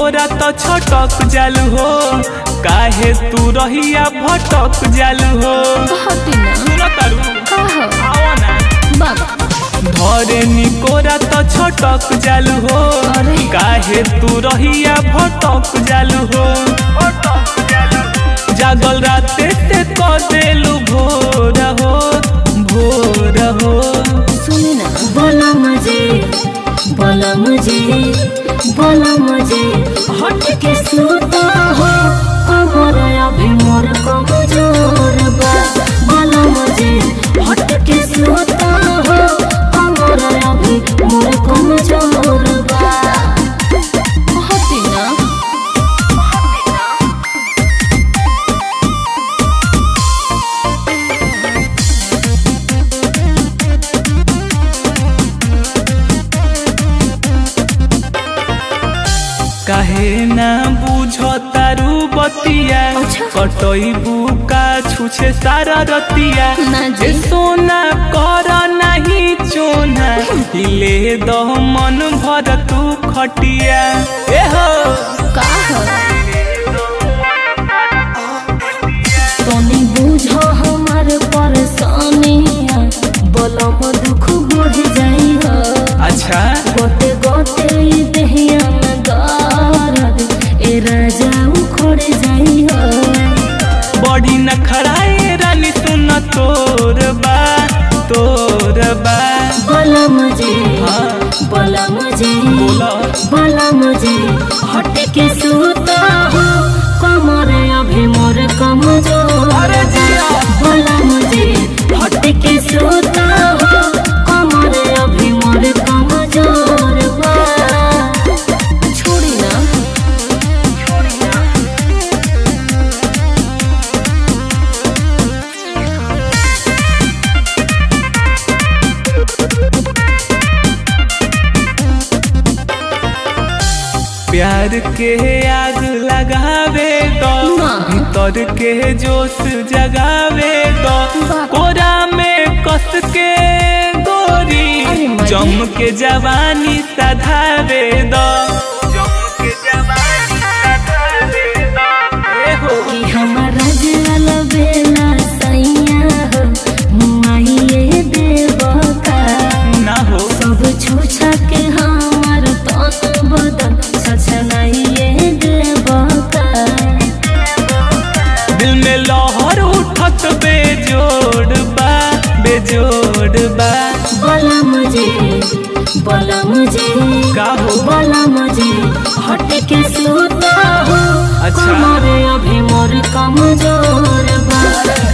निकोरा तो छटक जालू हो, काहे तू रहिया भटक जालू हो। सुनो तारू आओ ना धरे निकोरा तो छटक जालू हो, काहे तू रहिया भटक जालू हो। जागल राते ते क देलू भोर हो भोर हो। सुनी ना बोला मुझे बोला मुझे बोला मुझे हट के सोता हो कमर अभी मोर कमजोर बा। बोला मुझे हट के सोता हो कमर अभी मोर कमजोर बा। हटी ना काहे ना बुझो तारू बतिया, कटईबू का छुछे सारा रतिया। जे सोना कर नहीं चोना, हिले दो मन भर तू खटिया। ए हो का हो तनी बुझो हमार परेशानिया, बोलम दुख बढ़ जाई हो। अच्छा गोते गोते देहिया में दर्द ए राजा उखड़ जाई हो। बड़ी न खड़ाए रानी सुन तोर बा तोर बा। बोला मुझे हाँ बोला मुझे बोला बोला मुझे हट के सोता हो कमर अभी मोर कमजोर। अरे जिया बोला मुझे हट के सोता हो कमर अभी मोर कमजोर बा। छोड़ी ना प्यार के आग लगावे दो, भीतर के जोश जगावे दो। कोरा में कस के गोरी जम के जवानी सधावे दो। कि हमारा जल बेला सैया हो मुआइए देवका ना हो सब छुछा के हमार तन बदन छछनाइए देवका। दिल में लहर उठत बेजोड़ बा बेजोड़ बा। बोला मुझे बोला मुझे का हो बोला मुझे हट के सोता हो अच्छा कमर अभी मोर कमजोर बा।